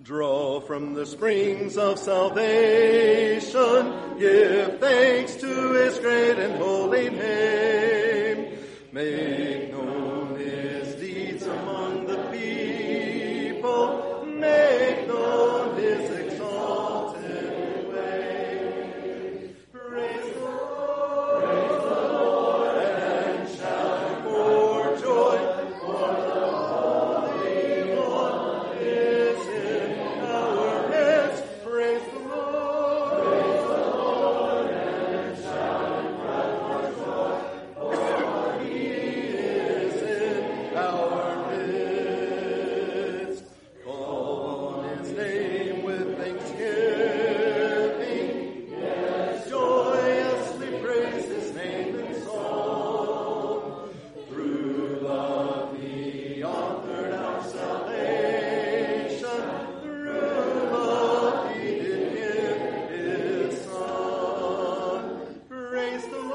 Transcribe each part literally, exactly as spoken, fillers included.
Draw from the springs of salvation, give thanks to his great and holy name. Make known his deeds among the people, make known his exalted way. Praise the Lord, praise the Lord, and shout for joy, for the Holy One is in our midst. Praise the Lord, praise the Lord, and shout for joy, for he is in our midst. Call on his name with thanksgiving, yes, joyously praise his name in song. Through love he authored our salvation, through love he did give his Son. Praise the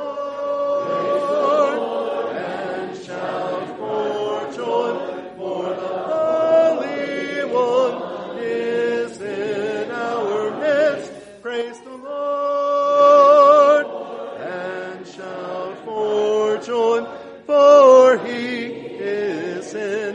Lord, and shout for joy, for the Holy One is in our midst. Praise the Lord, and shout for joy, for he is in